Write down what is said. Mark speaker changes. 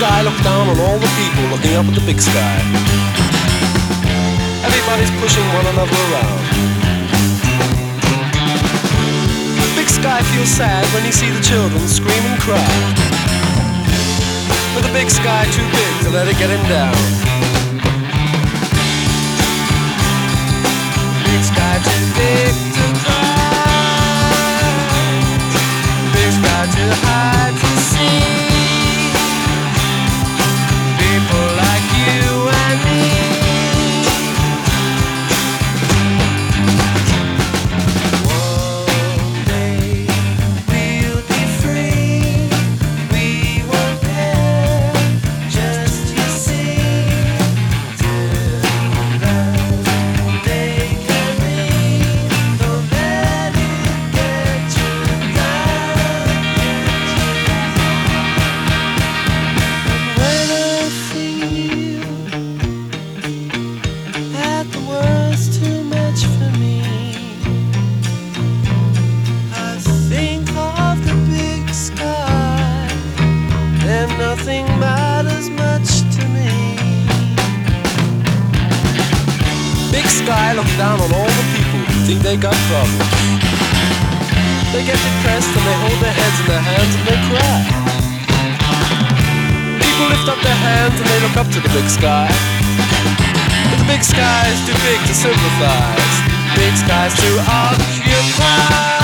Speaker 1: sky looks down on all the people looking up at the big sky. Everybody's pushing one another around. The big sky feels sad when you see the children scream and cry. But the big sky too big to let it get him down. Big sky too big to cry. Big sky too high to see. People like you and me. One day we'll be free. We won't care, just you see. Till that day can be, don't let it get you down. When I feel that the world's too much for me, I think of the big sky, then nothing matters much to me. Big sky looks down on all the people who think they got problems. They get depressed and they hold their heads in their hands and they cry. People lift up their hands and they look up to the big sky. But the big sky is too big to sympathize. Big sky's too occupy.